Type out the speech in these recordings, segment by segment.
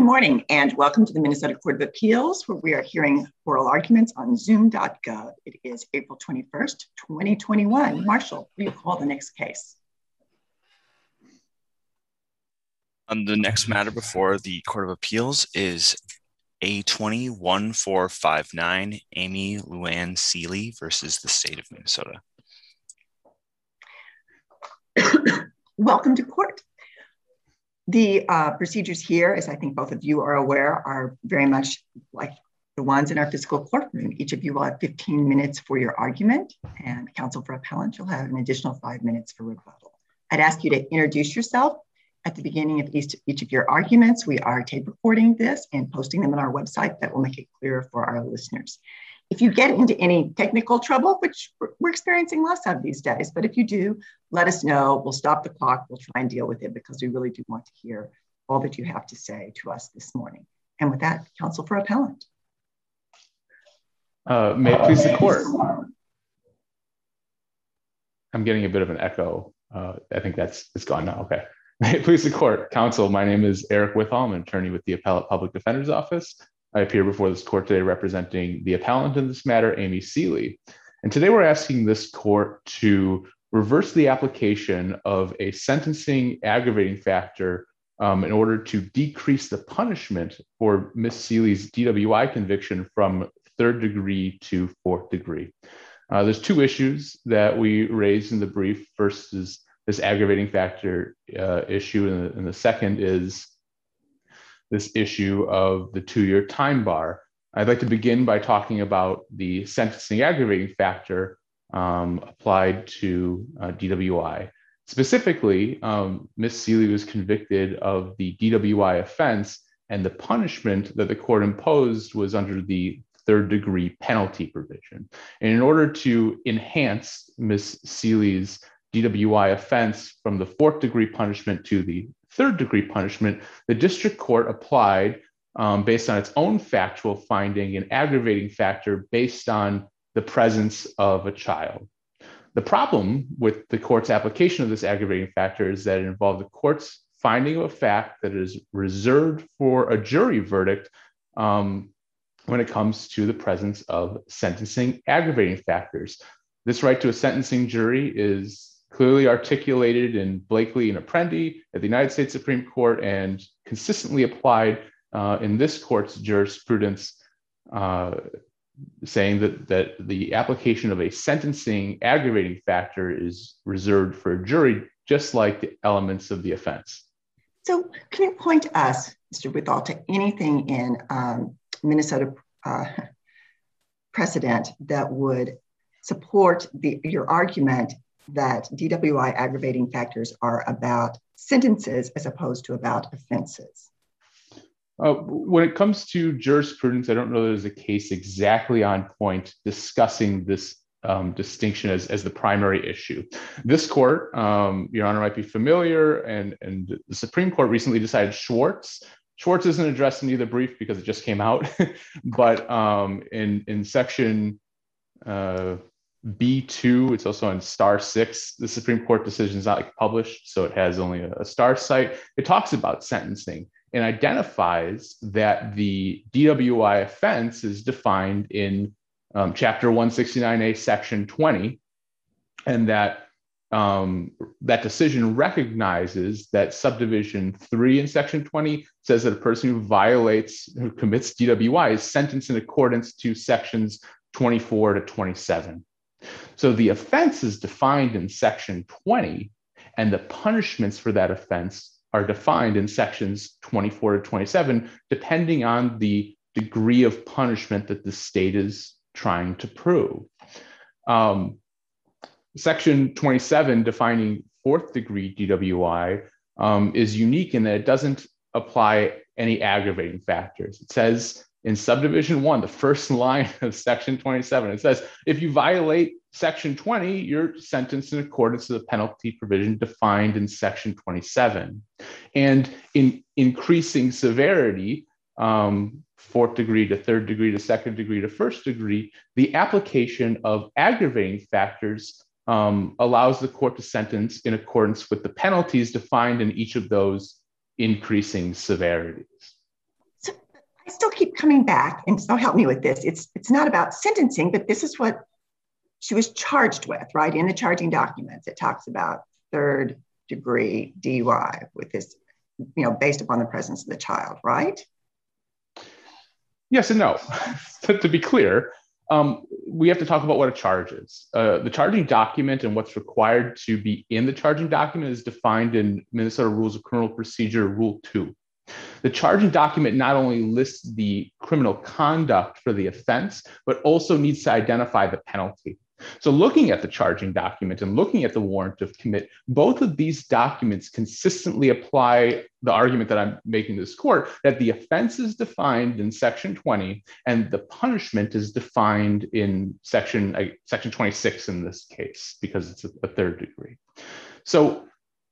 morning and welcome to the Minnesota Court of Appeals, where we are hearing oral arguments on Zoom.gov. It is April 21st, 2021. Marshall, will you call the next case? The next matter before the Court of Appeals is A20-1459, Amy Luann Seeley versus the state of Minnesota. Welcome to court. The procedures here, as I think both of you are aware, are very much like the ones in our physical courtroom. Each of you will have 15 minutes for your argument, and counsel for appellant, you'll have an additional 5 minutes for rebuttal. I'd ask you to introduce yourself at the beginning of each of your arguments. We are tape recording this and posting them on our website. That will make it clearer for our listeners. If you get into any technical trouble, which we're experiencing less of these days, but if you do, let us know. We'll stop the clock. We'll try and deal with it because we really do want to hear all that you have to say to us this morning. And with that, counsel for appellant. May it please the court. I'm getting a bit of an echo. I think it's gone now. Okay. May it please the court. Counsel, my name is Eric Withall. I'm an attorney with the Appellate Public Defender's Office. I appear before this court today representing the appellant in this matter, Amy Seeley. And today we're asking this court to reverse the application of a sentencing aggravating factor in order to decrease the punishment for Ms. Seeley's DWI conviction from 3rd degree to 4th degree. There's two issues that we raised in the brief. First is this aggravating factor issue, and the second is this issue of the 2-year time bar. I'd like to begin by talking about the sentencing aggravating factor applied to DWI. Specifically, Ms. Seeley was convicted of the DWI offense, and the punishment that the court imposed was under the 3rd degree penalty provision. And in order to enhance Ms. Seeley's DWI offense from the 4th degree punishment to the 3rd degree punishment, the district court applied, based on its own factual finding, an aggravating factor based on the presence of a child. The problem with the court's application of this aggravating factor is that it involved the court's finding of a fact that is reserved for a jury verdict when it comes to the presence of sentencing aggravating factors. This right to a sentencing jury is clearly articulated in Blakely and Apprendi at the United States Supreme Court and consistently applied in this court's jurisprudence, saying that the application of a sentencing aggravating factor is reserved for a jury, just like the elements of the offense. So can you point us, Mr. Withall, to anything in Minnesota precedent that would support your argument that DWI aggravating factors are about sentences as opposed to about offenses? When it comes to jurisprudence, I don't know there's a case exactly on point discussing this distinction as the primary issue. This court, Your Honor might be familiar, and the Supreme Court recently decided Schwartz. Schwartz isn't addressed in either brief because it just came out, but in section B2, it's also on star 6. The Supreme Court decision is not published, so it has only a star site. It talks about sentencing and identifies that the DWI offense is defined in Chapter 169A, Section 20, and that decision recognizes that Subdivision 3 in Section 20 says that a person who commits DWI is sentenced in accordance to Sections 24 to 27. So the offense is defined in Section 20, and the punishments for that offense are defined in Sections 24 to 27, depending on the degree of punishment that the state is trying to prove. Section 27, defining 4th degree DWI, is unique in that it doesn't apply any aggravating factors. It says in subdivision 1, the first line of section 27, it says, if you violate section 20, you're sentenced in accordance to the penalty provision defined in section 27. And in increasing severity, 4th degree to 3rd degree to 2nd degree to 1st degree, the application of aggravating factors allows the court to sentence in accordance with the penalties defined in each of those increasing severities. still keep coming back, and so help me with this. It's not about sentencing, but this is what she was charged with, right? In the charging documents, it talks about third degree DUI with this, based upon the presence of the child, right? Yes and no. To be clear, we have to talk about what a charge is. The charging document and what's required to be in the charging document is defined in Minnesota Rules of Criminal Procedure Rule 2. The charging document not only lists the criminal conduct for the offense, but also needs to identify the penalty. So looking at the charging document and looking at the warrant of commit, both of these documents consistently apply the argument that I'm making to this court, that the offense is defined in Section 20 and the punishment is defined in Section 26 in this case, because it's a third degree. So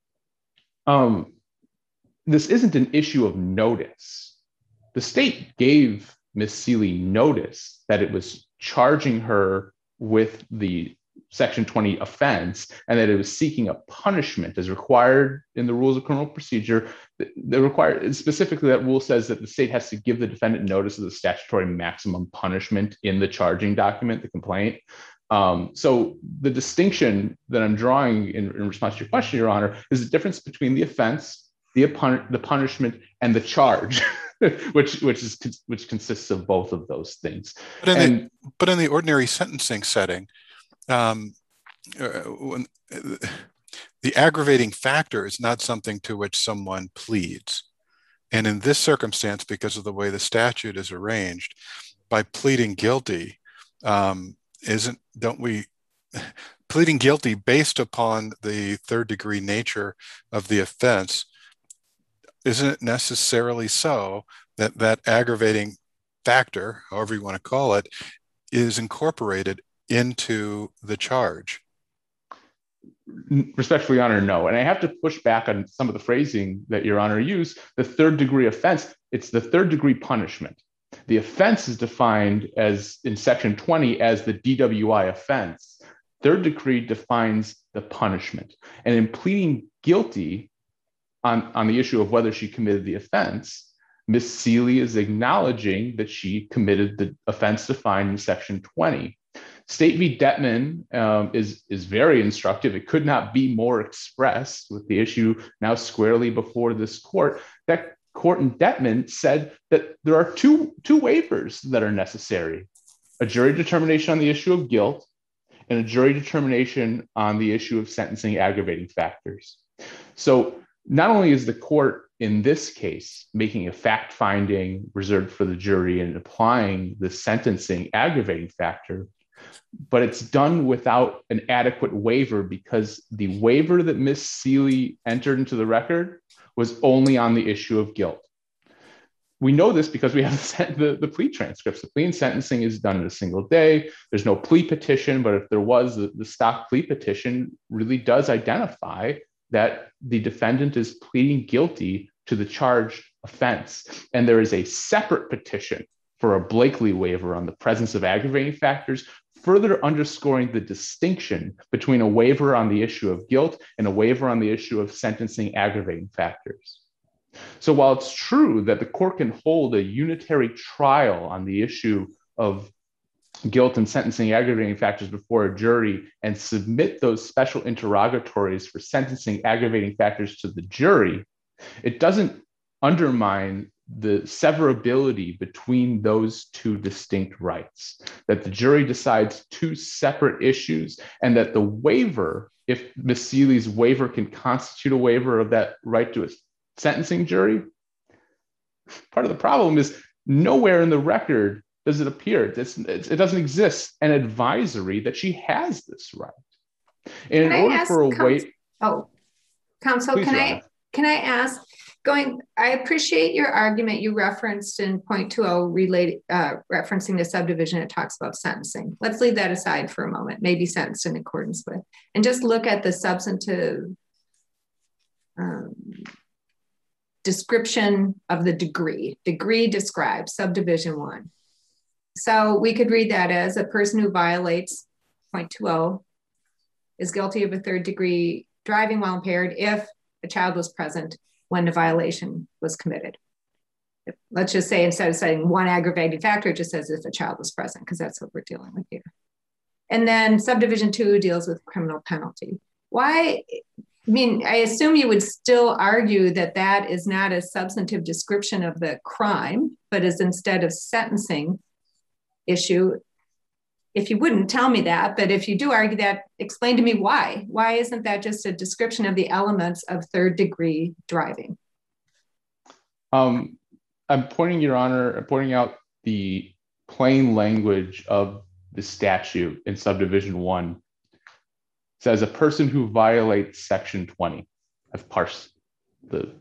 this isn't an issue of notice. The state gave Ms. Seeley notice that it was charging her with the Section 20 offense and that it was seeking a punishment as required in the Rules of Criminal Procedure. Specifically, that rule says that the state has to give the defendant notice of the statutory maximum punishment in the charging document, the complaint. So the distinction that I'm drawing in response to your question, Your Honor, is the difference between the offense, the punishment, and the charge, which consists of both of those things. But in the ordinary sentencing setting, when the aggravating factor is not something to which someone pleads. And in this circumstance, because of the way the statute is arranged, by pleading guilty, pleading guilty based upon the third degree nature of the offense, isn't it necessarily so that that aggravating factor, however you want to call it, is incorporated into the charge? Respectfully, Your Honor, no. And I have to push back on some of the phrasing that Your Honor used. The third degree offense, it's the third degree punishment. The offense is defined as in Section 20 as the DWI offense. Third degree defines the punishment. And in pleading guilty on the issue of whether she committed the offense, Ms. Seeley is acknowledging that she committed the offense defined in Section 20. State v. Detman is very instructive. It could not be more expressed with the issue now squarely before this court. That court in Detman said that there are two waivers that are necessary: a jury determination on the issue of guilt and a jury determination on the issue of sentencing aggravating factors. So not only is the court in this case making a fact finding reserved for the jury and applying the sentencing aggravating factor, but it's done without an adequate waiver, because the waiver that Ms. Seeley entered into the record was only on the issue of guilt. We know this because we have the plea transcripts. The plea and sentencing is done in a single day. There's no plea petition, but if there was, the stock plea petition really does identify that the defendant is pleading guilty to the charged offense. And there is a separate petition for a Blakely waiver on the presence of aggravating factors, further underscoring the distinction between a waiver on the issue of guilt and a waiver on the issue of sentencing aggravating factors. So while it's true that the court can hold a unitary trial on the issue of guilt and sentencing aggravating factors before a jury and submit those special interrogatories for sentencing aggravating factors to the jury, it doesn't undermine the severability between those two distinct rights, that the jury decides two separate issues, and that the waiver, if Ms. Seeley's waiver can constitute a waiver of that right to a sentencing jury, part of the problem is nowhere in the record does it appear. It doesn't exist an advisory that she has this right. And in order for a waiver... Oh, counsel, can I ask, I appreciate your argument you referenced in point 2.0 referencing the subdivision. It talks about sentencing. Let's leave that aside for a moment, maybe sentenced in accordance with, and just look at the substantive description of the degree. Degree describes subdivision 1. So we could read that as a person who violates point 2.0 is guilty of a third degree driving while impaired if a child was present when the violation was committed. let's just say instead of saying one aggravating factor, it just says if a child was present, because that's what we're dealing with here. And then subdivision 2 deals with criminal penalty. Why? I mean, I assume you would still argue that that is not a substantive description of the crime, but is instead of sentencing issue. If you wouldn't tell me that, but if you do argue that, explain to me why. Why isn't that just a description of the elements of third-degree driving? I'm pointing out the plain language of the statute in subdivision 1. Says a person who violates section 20. I've parsed the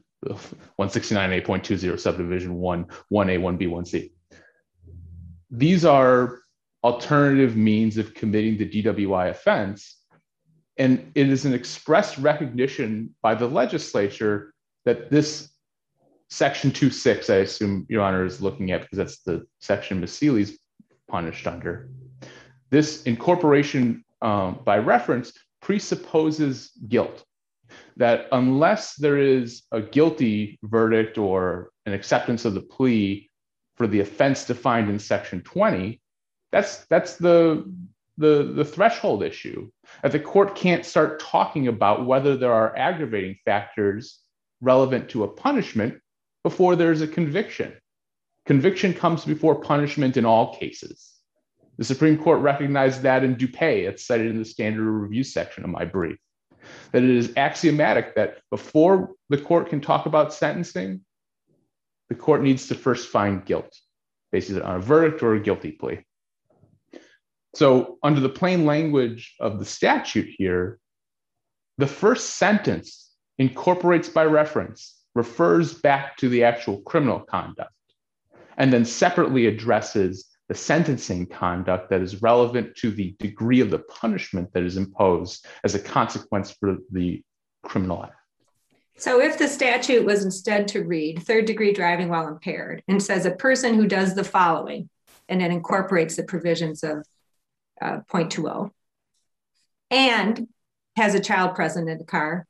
169A.20 subdivision 1, 1A, 1B, 1C. These are alternative means of committing the DWI offense. And it is an express recognition by the legislature that this section 2.6, I assume Your Honor is looking at because that's the section Ms. Seeley's punished under. This incorporation by reference presupposes guilt, that unless there is a guilty verdict or an acceptance of the plea for the offense defined in section 20, that's the threshold issue. That the court can't start talking about whether there are aggravating factors relevant to a punishment before there's a conviction. Conviction comes before punishment in all cases. The Supreme Court recognized that in Dupay. It's cited in the standard review section of my brief, that it is axiomatic that before the court can talk about sentencing, the court needs to first find guilt, based on a verdict or a guilty plea. So under the plain language of the statute here, the first sentence incorporates by reference, refers back to the actual criminal conduct, and then separately addresses the sentencing conduct that is relevant to the degree of the punishment that is imposed as a consequence for the criminal act. So if the statute was instead to read third-degree driving while impaired and says a person who does the following, and then incorporates the provisions of 0.20 and has a child present in the car,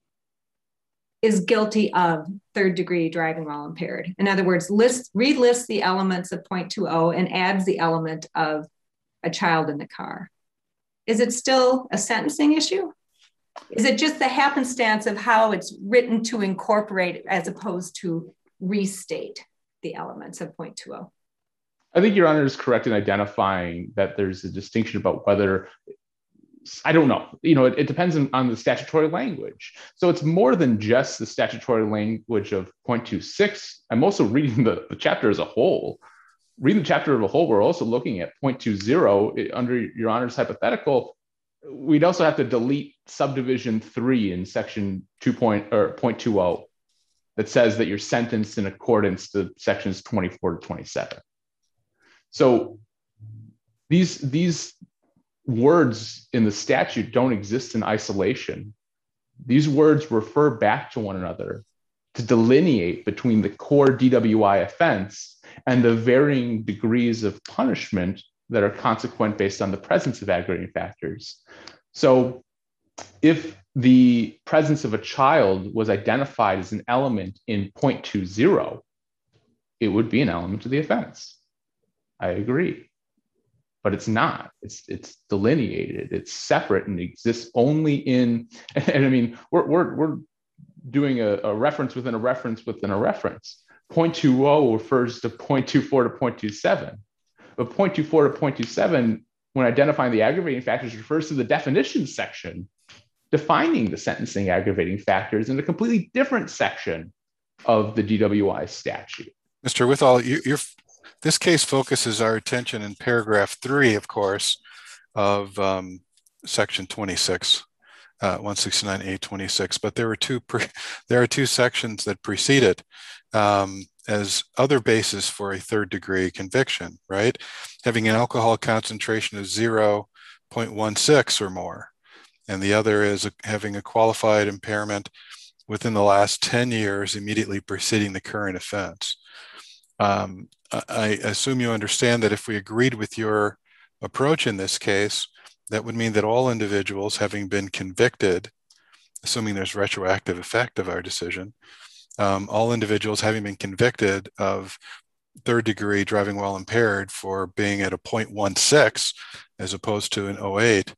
is guilty of third-degree driving while impaired. In other words, relists the elements of 0.20 and adds the element of a child in the car. Is it still a sentencing issue? Is it just the happenstance of how it's written to incorporate as opposed to restate the elements of 0.20? I think Your Honor is correct in identifying that there's a distinction about whether, I don't know, it depends on the statutory language. So it's more than just the statutory language of 0.26. I'm also reading the chapter as a whole. Reading the chapter as a whole, we're also looking at 0.20 under Your Honor's hypothetical. We'd also have to delete subdivision 3 in section 0.20 that says that you're sentenced in accordance to sections 24 to 27. So these words in the statute don't exist in isolation. These words refer back to one another to delineate between the core DWI offense and the varying degrees of punishment that are consequent based on the presence of aggravating factors. So if the presence of a child was identified as an element in 0.20, it would be an element of the offense. I agree. But it's not. It's delineated. It's separate and exists only in. And I mean, we're doing a reference within a reference within a reference. 0.20 refers to 0.24 to 0.27, but 0.24 to 0.27, when identifying the aggravating factors, refers to the definition section, defining the sentencing aggravating factors in a completely different section of the DWI statute. Mr. Withall, this case focuses our attention in paragraph 3, of course, of section 26, 169A26. But there are two sections that precede it as other basis for a third-degree conviction, right? Having an alcohol concentration of 0.16 or more, and the other is having a qualified impairment within the last 10 years immediately preceding the current offense. I assume you understand that if we agreed with your approach in this case, that would mean that all individuals having been convicted, assuming there's retroactive effect of our decision, all individuals having been convicted of third degree driving while impaired for being at a 0.16 as opposed to an 0.08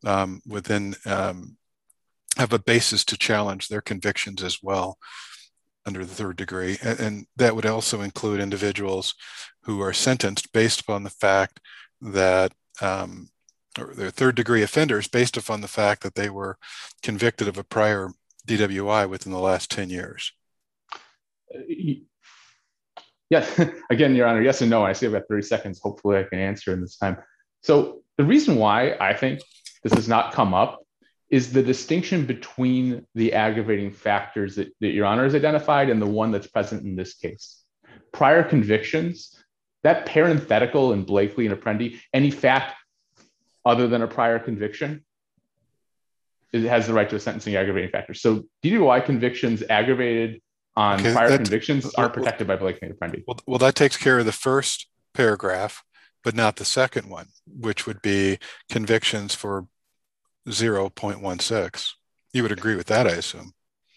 have a basis to challenge their convictions as well under the third degree. And that would also include individuals who are sentenced based upon the fact that or they're third degree offenders based upon the fact that they were convicted of a prior DWI within the last 10 years. Yes, again, Your Honor, yes and no. I see I've got 30 seconds. Hopefully I can answer in this time. So the reason why I think this has not come up is the distinction between the aggravating factors that Your Honor has identified and the one that's present in this case. Prior convictions, that parenthetical in Blakely and Apprendi, any fact other than a prior conviction, it has the right to a sentencing aggravating factor. So DWI convictions aggravated on prior convictions aren't protected by Blakely and Apprendi. Well, that takes care of the first paragraph, but not the second one, which would be convictions for 0.16. You would agree with that, I assume.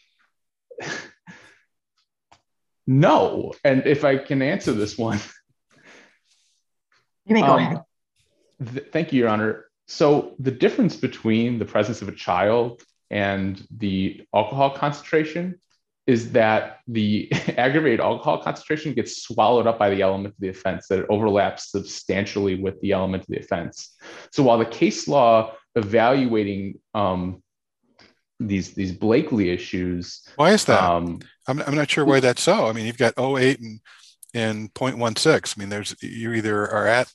No, and if I can answer this one. You may go ahead. Thank you, Your Honor. So the difference between the presence of a child and the alcohol concentration is that the aggravated alcohol concentration gets swallowed up by the element of the offense, that it overlaps substantially with the element of the offense. So while the case law evaluating these Blakely issues. Why is that? I'm not sure why that's so. I mean, you've got 0.8 and 0.16. I mean, you either are at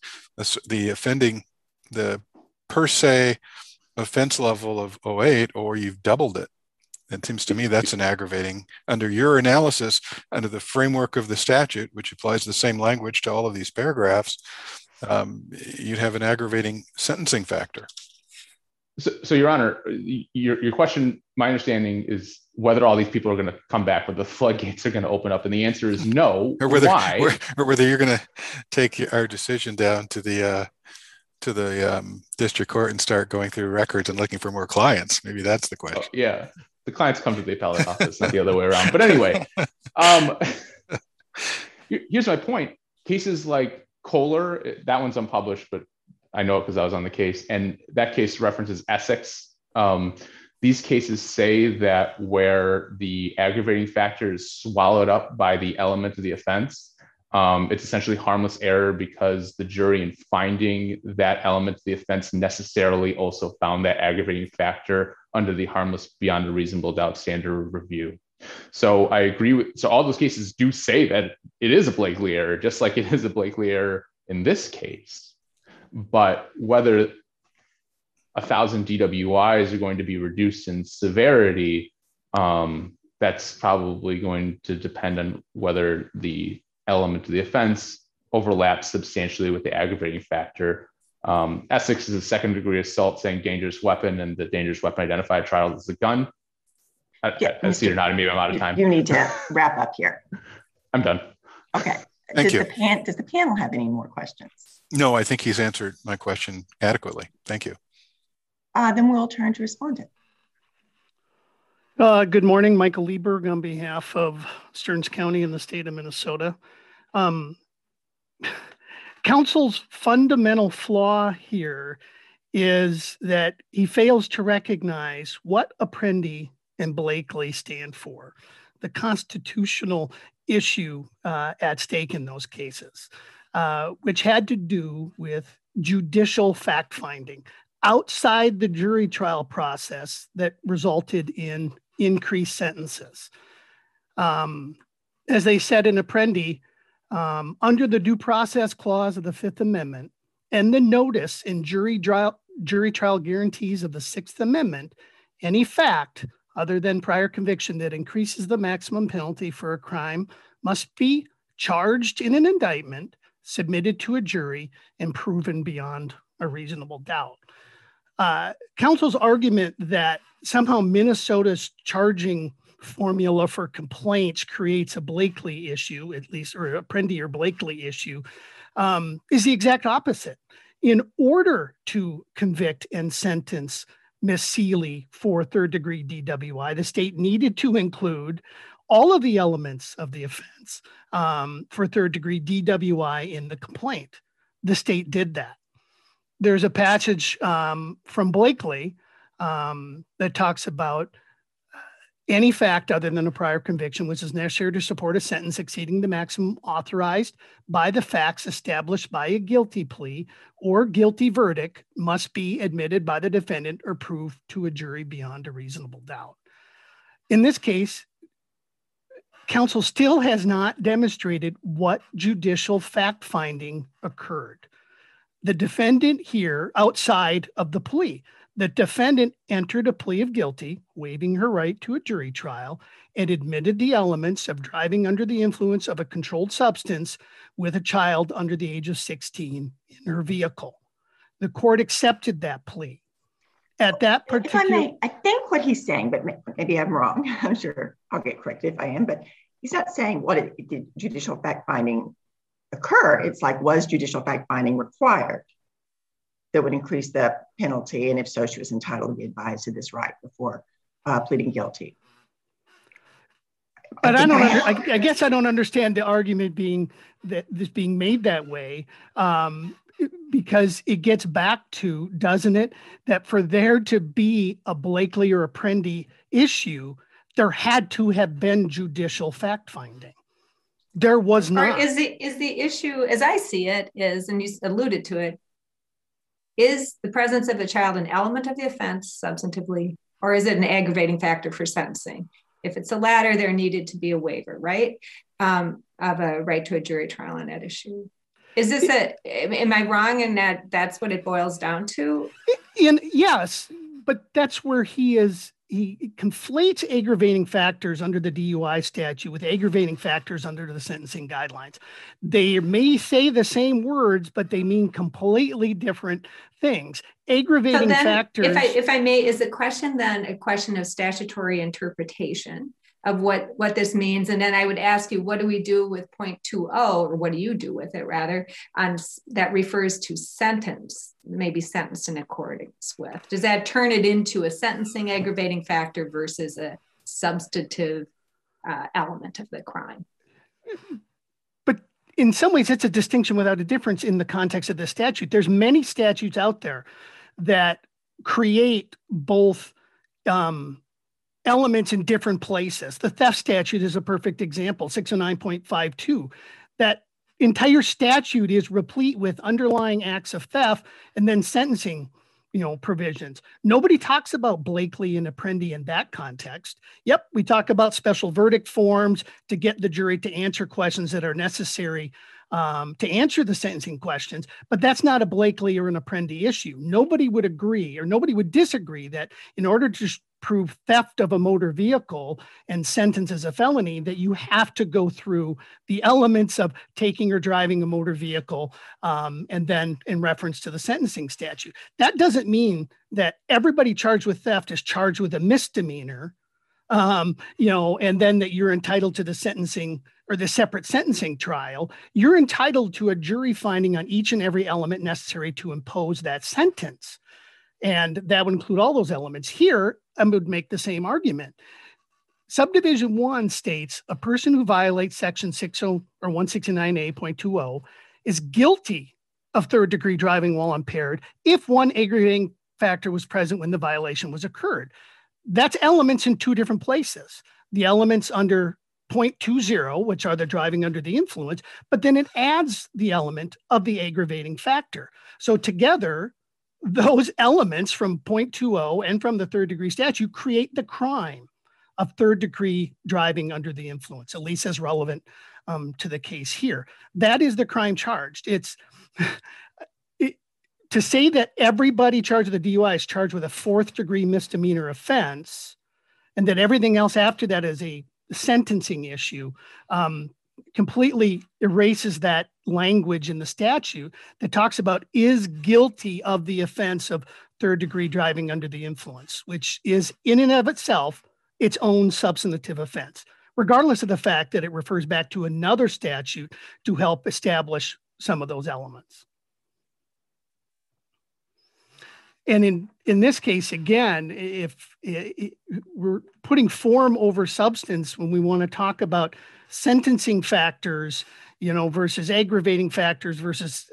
the per se offense level of 0.8 or you've doubled it. It seems to me that's an aggravating, under your analysis, under the framework of the statute, which applies the same language to all of these paragraphs, you'd have an aggravating sentencing factor. So Your Honor, your question, my understanding is whether all these people are going to come back, whether the floodgates are going to open up, and the answer is no. Why? Or whether you're going to take our decision down to the district court and start going through records and looking for more clients. Maybe that's the question. Yeah, the clients come to the appellate office, not the other way around. But anyway, here's my point. Cases like Kohler, that one's unpublished, but I know it because I was on the case, and that case references Essex. These cases say that where the aggravating factor is swallowed up by the element of the offense, it's essentially harmless error because the jury, in finding that element of the offense, necessarily also found that aggravating factor under the harmless beyond a reasonable doubt standard of review. So I agree with, so all those cases do say that it is a Blakely error, just like it is a Blakely error in this case. But whether 1,000 DWIs are going to be reduced in severity, that's probably going to depend on whether the element of the offense overlaps substantially with the aggravating factor. Essex is a second degree assault saying dangerous weapon, and the dangerous weapon identified trial is a gun. I see you're nodding. Maybe I'm out of time. You need to wrap up here. I'm done. Okay. Thank you. Does the panel have any more questions? No, I think he's answered my question adequately. Thank you. Then we'll turn to respondent. Good morning, Michael Lieberg on behalf of Stearns County in the state of Minnesota. Counsel's fundamental flaw here is that he fails to recognize what Apprendi and Blakely stand for, the constitutional issue at stake in those cases, which had to do with judicial fact-finding outside the jury trial process that resulted in increased sentences. As they said in Apprendi, under the due process clause of the Fifth Amendment and the notice in jury trial guarantees of the Sixth Amendment, any fact other than prior conviction that increases the maximum penalty for a crime must be charged in an indictment, submitted to a jury, and proven beyond a reasonable doubt. Counsel's argument that somehow Minnesota's charging formula for complaints creates a Blakely issue, at least, or Apprendi or Blakely issue, is the exact opposite. In order to convict and sentence Miss Seeley for third-degree DWI, the state needed to include all of the elements of the offense for third degree DWI in the complaint. The state did that. There's a passage from Blakely that talks about any fact other than a prior conviction which is necessary to support a sentence exceeding the maximum authorized by the facts established by a guilty plea or guilty verdict must be admitted by the defendant or proved to a jury beyond a reasonable doubt. In this case, counsel still has not demonstrated what judicial fact-finding occurred. The defendant here, outside of the plea, the defendant entered a plea of guilty, waiving her right to a jury trial, and admitted the elements of driving under the influence of a controlled substance with a child under the age of 16 in her vehicle. The court accepted that plea. At that particular... If I may, I think what he's saying, but maybe I'm wrong. I'm sure I'll get corrected if I am, but he's not saying what did judicial fact-finding occur. It's like, was judicial fact-finding required that would increase the penalty? And if so, she was entitled to be advised of this right before pleading guilty. But I guess I don't understand the argument being that this being made that way, because it gets back to, doesn't it, that for there to be a Blakely or Apprendi issue, there had to have been judicial fact-finding. There was not. Or is the issue, as I see it, is, and you alluded to it, is the presence of the child an element of the offense substantively, or is it an aggravating factor for sentencing? If it's the latter, there needed to be a waiver, right? Of a right to a jury trial on that issue. Is this am I wrong in that that's what it boils down to? Yes, but that's where he conflates aggravating factors under the DUI statute with aggravating factors under the sentencing guidelines. They may say the same words, but they mean completely different things. Aggravating factors. If I may, is the question then a question of statutory interpretation of what this means? And then I would ask you, what do we do with 0.20, or what do you do with it rather, that refers to sentence, maybe sentenced in accordance with? Does that turn it into a sentencing aggravating factor versus a substantive element of the crime? But in some ways, it's a distinction without a difference in the context of the statute. There's many statutes out there that create both elements in different places. The theft statute is a perfect example, 609.52. That entire statute is replete with underlying acts of theft and then sentencing, provisions. Nobody talks about Blakely and Apprendi in that context. Yep, we talk about special verdict forms to get the jury to answer questions that are necessary to answer the sentencing questions, but that's not a Blakely or an Apprendi issue. Nobody would agree, or nobody would disagree, that in order to prove theft of a motor vehicle and sentence as a felony, that you have to go through the elements of taking or driving a motor vehicle, and then in reference to the sentencing statute. That doesn't mean that everybody charged with theft is charged with a misdemeanor, and then that you're entitled to the sentencing or the separate sentencing trial. You're entitled to a jury finding on each and every element necessary to impose that sentence. And that would include all those elements. Here, I would make the same argument. Subdivision 1 states a person who violates section 60 or 169A.20 is guilty of third degree driving while impaired if one aggravating factor was present when the violation was occurred. That's elements in two different places. The elements under 0.20, which are the driving under the influence, but then it adds the element of the aggravating factor. So together, those elements from 0.20 and from the third degree statute create the crime of third degree driving under the influence, at least as relevant to the case here. That is the crime charged. To say that everybody charged with a DUI is charged with a fourth degree misdemeanor offense, and that everything else after that is a sentencing issue, completely erases that language in the statute that talks about is guilty of the offense of third degree driving under the influence, which is in and of itself its own substantive offense, regardless of the fact that it refers back to another statute to help establish some of those elements. And in this case, again, if we're putting form over substance when we want to talk about sentencing factors, versus aggravating factors versus,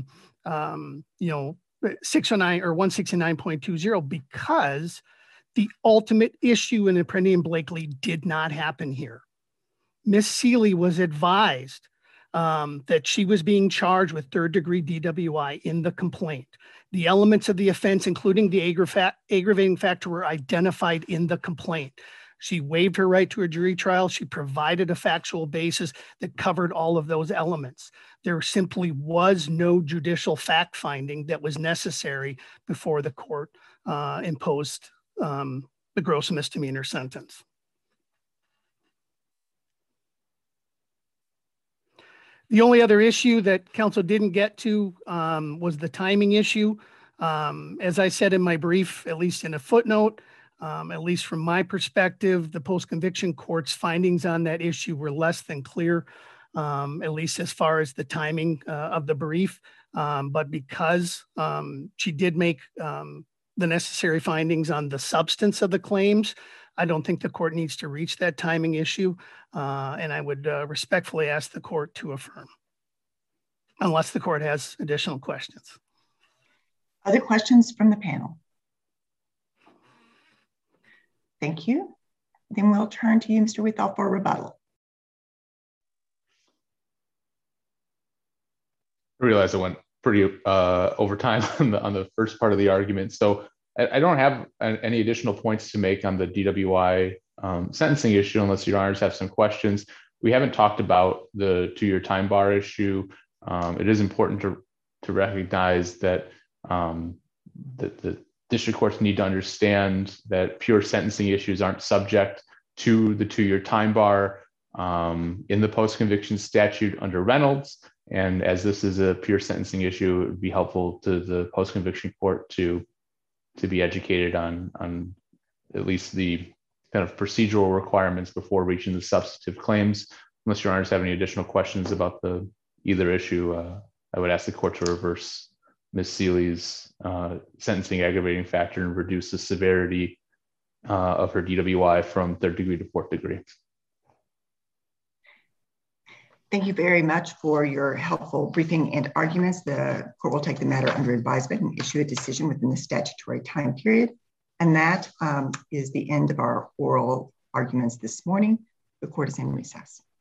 609 or 169.20, because the ultimate issue in Apprendi and Blakely did not happen here. Ms. Seeley was advised that she was being charged with third-degree DWI in the complaint. The elements of the offense, including the aggravating factor, were identified in the complaint. She waived her right to a jury trial. She provided a factual basis that covered all of those elements. There simply was no judicial fact-finding that was necessary before the court imposed the gross misdemeanor sentence. The only other issue that counsel didn't get to was the timing issue. As I said in my brief, at least in a footnote, at least from my perspective, the post-conviction court's findings on that issue were less than clear, at least as far as the timing of the brief. But because she did make the necessary findings on the substance of the claims, I don't think the court needs to reach that timing issue. And I would respectfully ask the court to affirm, unless the court has additional questions. Other questions from the panel? Thank you. Then we'll turn to you, Mr. Withall, for rebuttal. I realize I went pretty over time on the first part of the argument. So I don't have any additional points to make on the DWI sentencing issue, unless your honors have some questions. We haven't talked about the 2-year time bar issue. It is important to recognize that the district courts need to understand that pure sentencing issues aren't subject to the 2-year time bar in the post-conviction statute under Reynolds. And as this is a pure sentencing issue, it would be helpful to the post-conviction court to be educated on at least the kind of procedural requirements before reaching the substantive claims. Unless your honors have any additional questions about either issue, I would ask the court to reverse Ms. Seeley's sentencing aggravating factor and reduce the severity of her DWI from 3rd degree to 4th degree. Thank you very much for your helpful briefing and arguments. The court will take the matter under advisement and issue a decision within the statutory time period. And that is the end of our oral arguments this morning. The court is in recess.